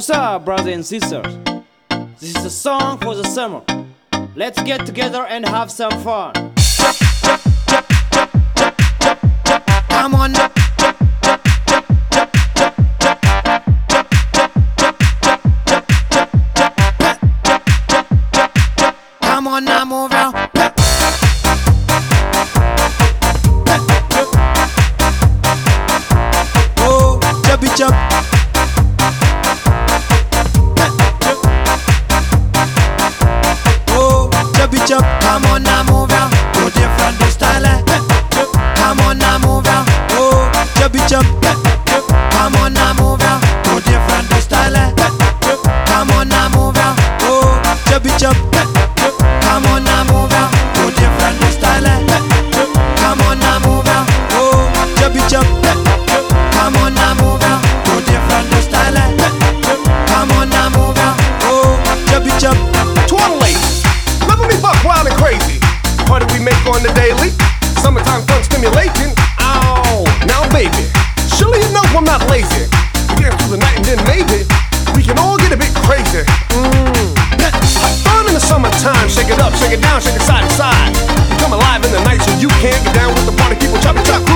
What's up, brothers and sisters? This is a song for the summer. Let's get together and have some fun. Come on. Come on now, move out. Oh, chubby chub. Oh, chubby chub. Come on now, move out. Go different style. Come on now, move out. Oh, chubby chub. Come on now, move out. Go different style. Come on now, move out. Oh, chubby chub. Come on now, move out. Go different style. Come on now, move out. Oh, chubby chub. Come on now, move out. Go different style. Come on now, move out. Oh, chubby chub. Twirl ladies, loving me buck wild and crazy. Party we make on the daily. Summertime fun stimulation. Oh, now baby, surely you know I'm not lazy. We dance through the night and then maybe we can all get a bit crazy. Fun in the summertime, shake it up, shake it down, shake it side to side. Come alive in the night so you can get down with the party people, chop it, chop.